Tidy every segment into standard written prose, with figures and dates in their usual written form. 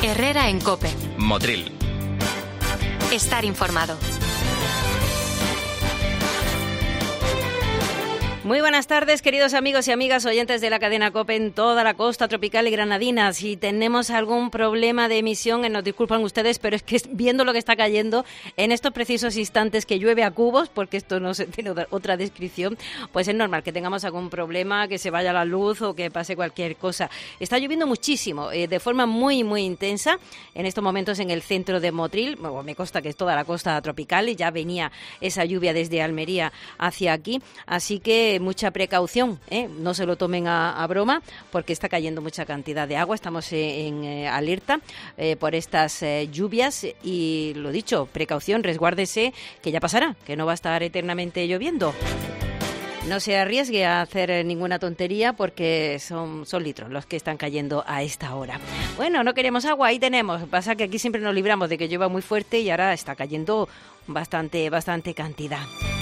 Herrera en COPE. Motril. Estar informado. Muy buenas tardes, queridos amigos y amigas oyentes de la cadena COPE en toda la costa tropical y granadina. Si tenemos algún problema de emisión, nos disculpan ustedes, pero es que viendo lo que está cayendo en estos precisos instantes que llueve a cubos, porque esto no se tiene otra descripción, pues es normal que tengamos algún problema, que se vaya la luz o que pase cualquier cosa. Está lloviendo muchísimo, de forma muy, muy intensa, en estos momentos en el centro de Motril. Bueno, me consta que es toda la costa tropical y ya venía esa lluvia desde Almería hacia aquí, así que mucha precaución, no se lo tomen a broma, porque está cayendo mucha cantidad de agua. Estamos en alerta por estas lluvias y, lo dicho, precaución, resguárdese, que ya pasará, que no va a estar eternamente lloviendo. No se arriesgue a hacer ninguna tontería porque son litros los que están cayendo a esta hora. Bueno, no queremos agua, ahí tenemos. Pasa que aquí siempre nos libramos de que llueva muy fuerte y ahora está cayendo bastante cantidad.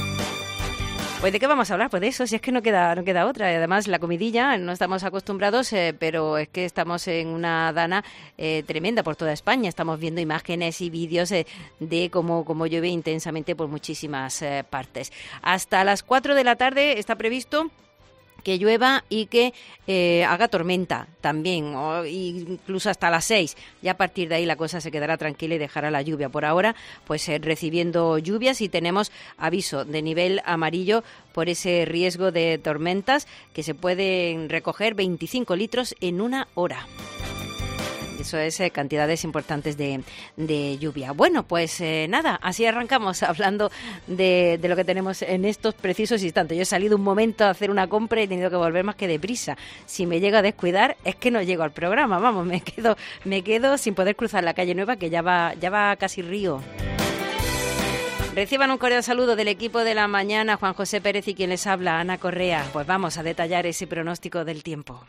Pues ¿de qué vamos a hablar? Pues de eso, si es que no queda otra. Y además la comidilla, no estamos acostumbrados, pero es que estamos en una dana tremenda por toda España. Estamos viendo imágenes y vídeos de cómo llueve intensamente por muchísimas partes. Hasta las 4 de la tarde está previsto que llueva y que haga tormenta también, o incluso hasta las 6. Ya a partir de ahí la cosa se quedará tranquila y dejará la lluvia. Por ahora, pues recibiendo lluvias y tenemos aviso de nivel amarillo por ese riesgo de tormentas que se pueden recoger 25 litros en una hora. Eso es cantidades importantes de lluvia. Bueno, pues nada, así arrancamos hablando de lo que tenemos en estos precisos instantes. Yo he salido un momento a hacer una compra y he tenido que volver más que deprisa. Si me llego a descuidar es que no llego al programa, vamos, me quedo sin poder cruzar la calle Nueva, que ya va casi río. Reciban un cordial saludo del equipo de la mañana, Juan José Pérez y quien les habla, Ana Correa. Pues vamos a detallar ese pronóstico del tiempo.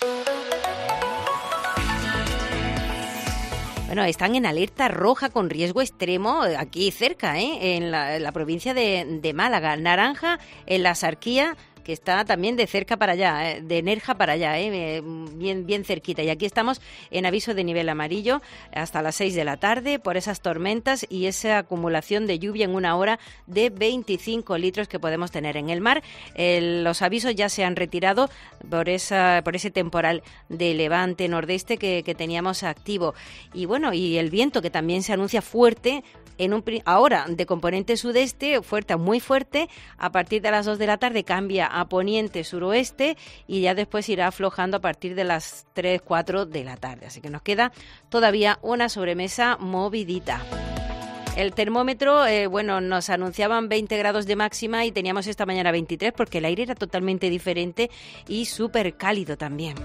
Bueno, están en alerta roja con riesgo extremo aquí cerca, en la provincia de Málaga. Naranja en la Sarquía, que está también de cerca para allá, de Nerja para allá, bien cerquita. Y aquí estamos en aviso de nivel amarillo hasta las 6 de la tarde por esas tormentas y esa acumulación de lluvia en una hora de 25 litros que podemos tener en el mar. Los avisos ya se han retirado por ese temporal de levante nordeste que teníamos activo. Y bueno, y el viento que también se anuncia fuerte, ahora de componente sudeste, fuerte a muy fuerte. A partir de las 2 de la tarde cambia a poniente suroeste y ya después irá aflojando a partir de las 3, 4 de la tarde. Así que nos queda todavía una sobremesa movidita. El termómetro, nos anunciaban 20 grados de máxima y teníamos esta mañana 23 porque el aire era totalmente diferente y súper cálido también.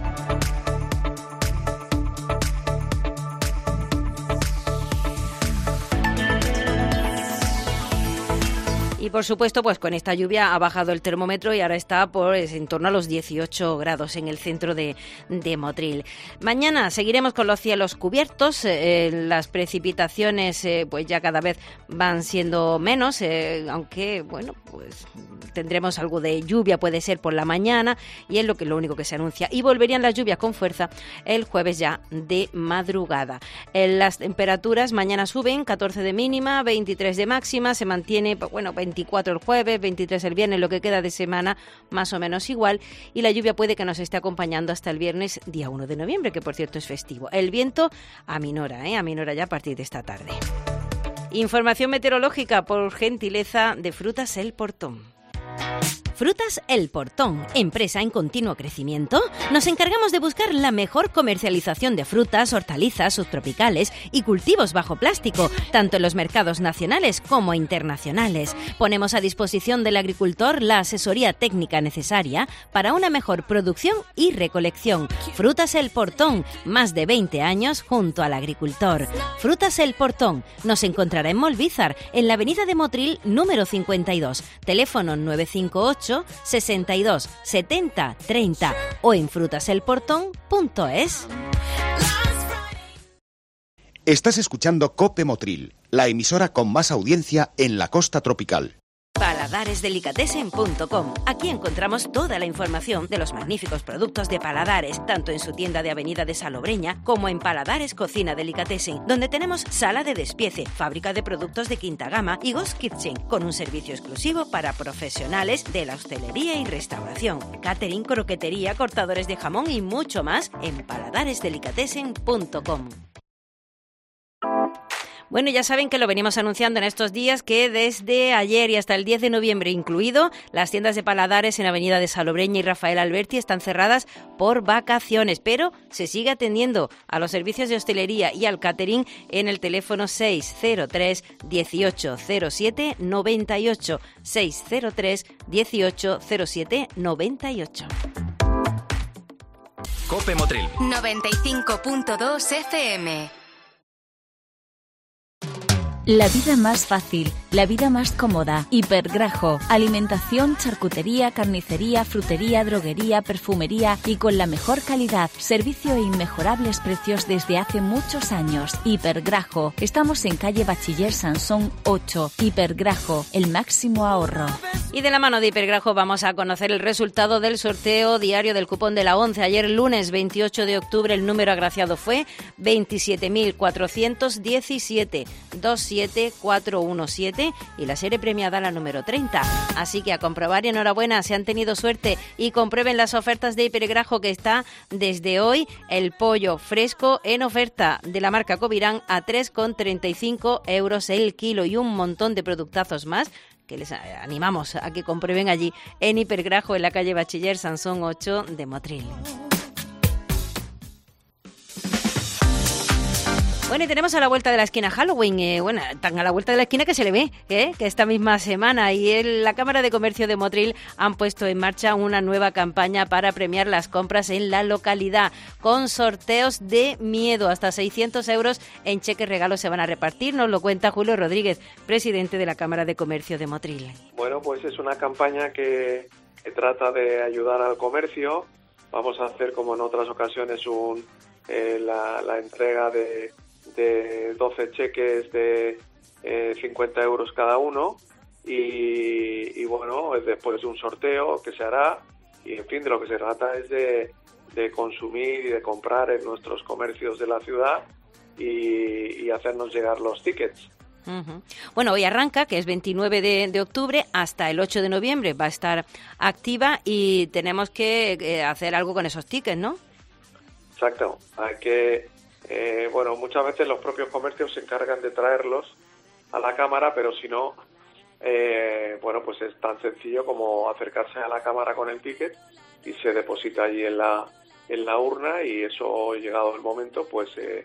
Y por supuesto, pues con esta lluvia ha bajado el termómetro y ahora está en torno a los 18 grados en el centro de Motril. Mañana seguiremos con los cielos cubiertos, las precipitaciones pues ya cada vez van siendo menos, aunque bueno, pues tendremos algo de lluvia, puede ser por la mañana, y es lo único que se anuncia. Y volverían las lluvias con fuerza el jueves ya de madrugada. Las temperaturas mañana suben, 14 de mínima, 23 de máxima, se mantiene, 24 el jueves, 23 el viernes, lo que queda de semana más o menos igual, y la lluvia puede que nos esté acompañando hasta el viernes día 1 de noviembre, que por cierto es festivo. El viento aminora ya a partir de esta tarde. Información meteorológica por gentileza de Frutas El Portón. Frutas El Portón, empresa en continuo crecimiento, nos encargamos de buscar la mejor comercialización de frutas, hortalizas, subtropicales y cultivos bajo plástico, tanto en los mercados nacionales como internacionales. Ponemos a disposición del agricultor la asesoría técnica necesaria para una mejor producción y recolección. Frutas El Portón, más de 20 años junto al agricultor. Frutas El Portón, nos encontrará en Molvízar, en la avenida de Motril número 52, teléfono 958 62 70 30 o en frutaselportón.es. Estás escuchando COPE Motril, la emisora con más audiencia en la costa tropical. Para paladaresdelicatessen.com. Aquí encontramos toda la información de los magníficos productos de Paladares, tanto en su tienda de Avenida de Salobreña como en Paladares Cocina Delicatessen, donde tenemos sala de despiece, fábrica de productos de quinta gama y Ghost Kitchen, con un servicio exclusivo para profesionales de la hostelería y restauración, catering, croquetería, cortadores de jamón y mucho más en paladaresdelicatessen.com. Bueno, ya saben que lo venimos anunciando en estos días, que desde ayer y hasta el 10 de noviembre incluido, las tiendas de Paladares en Avenida de Salobreña y Rafael Alberti están cerradas por vacaciones, pero se sigue atendiendo a los servicios de hostelería y al catering en el teléfono 603 18 07 98, 603 18 07 98. Cope Motril 95.2 FM. La vida más fácil, la vida más cómoda. Hipergrajo. Alimentación, charcutería, carnicería, frutería, droguería, perfumería y con la mejor calidad. Servicio e inmejorables precios desde hace muchos años. Hipergrajo. Estamos en calle Bachiller Sansón 8. Hipergrajo. El máximo ahorro. Y de la mano de Hipergrajo vamos a conocer el resultado del sorteo diario del cupón de la 11. Ayer, lunes 28 de octubre, el número agraciado fue 27.417, 27417 y la serie premiada la número 30. Así que a comprobar y enhorabuena, si han tenido suerte, y comprueben las ofertas de Hipergrajo, que está desde hoy el pollo fresco en oferta de la marca Covirán a 3,35 euros el kilo y un montón de productazos más que les animamos a que comprueben allí en Hipergrajo, en la calle Bachiller Sansón 8 de Motril. Bueno, y tenemos a la vuelta de la esquina Halloween, tan a la vuelta de la esquina que se le ve, que esta misma semana, y la Cámara de Comercio de Motril han puesto en marcha una nueva campaña para premiar las compras en la localidad, con sorteos de miedo. Hasta 600 euros en cheques regalos se van a repartir, nos lo cuenta Julio Rodríguez, presidente de la Cámara de Comercio de Motril. Bueno, pues es una campaña que trata de ayudar al comercio. Vamos a hacer, como en otras ocasiones, la entrega de 12 cheques de 50 euros cada uno y bueno, después de un sorteo que se hará, y en fin, de lo que se trata es de consumir y de comprar en nuestros comercios de la ciudad y hacernos llegar los tickets. Uh-huh. Bueno, hoy arranca, que es 29 de octubre, hasta el 8 de noviembre va a estar activa y tenemos que hacer algo con esos tickets, ¿no? Exacto, hay que... bueno, muchas veces los propios comercios se encargan de traerlos a la cámara, pero si no, bueno, pues es tan sencillo como acercarse a la cámara con el ticket y se deposita allí en la urna, y eso, llegado el momento, pues se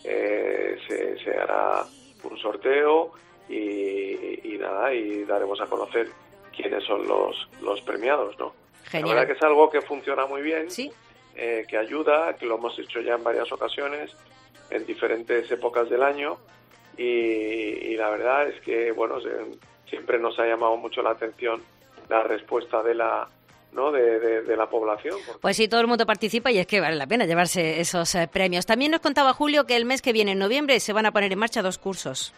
hará un sorteo y nada, y daremos a conocer quiénes son los premiados, ¿no? Genial. La verdad que es algo que funciona muy bien. Sí. Que ayuda, que lo hemos hecho ya en varias ocasiones, en diferentes épocas del año, y la verdad es que, bueno, siempre nos ha llamado mucho la atención la respuesta de la población. Pues sí, todo el mundo participa y es que vale la pena llevarse esos premios. También nos contaba Julio que el mes que viene, en noviembre, se van a poner en marcha 2 cursos.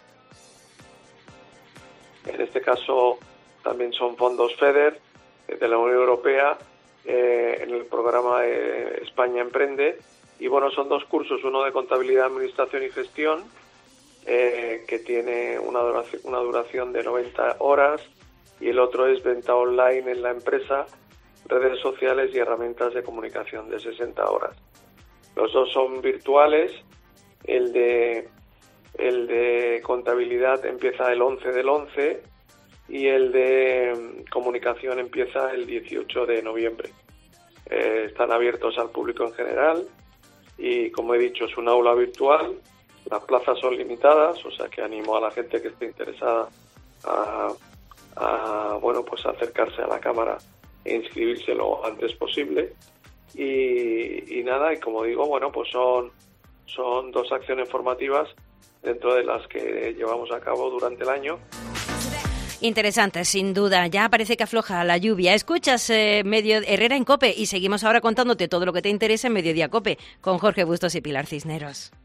En este caso también son fondos FEDER de la Unión Europea, en el programa España Emprende, y bueno, son 2 cursos, uno de contabilidad, administración y gestión, que tiene una duración de 90 horas, y el otro es venta online en la empresa, redes sociales y herramientas de comunicación, de 60 horas. Los 2 son virtuales. El de contabilidad empieza el 11 del 11 y el de comunicación empieza el 18 de noviembre. Están abiertos al público en general y, como he dicho, es un aula virtual. Las plazas son limitadas, o sea que animo a la gente que esté interesada a acercarse a la cámara e inscribirse lo antes posible. Y nada, y como digo, bueno, pues son 2 acciones formativas dentro de las que llevamos a cabo durante el año. Interesante, sin duda. Ya parece que afloja la lluvia. Escuchas Herrera en COPE y seguimos ahora contándote todo lo que te interesa en Mediodía COPE con Jorge Bustos y Pilar Cisneros.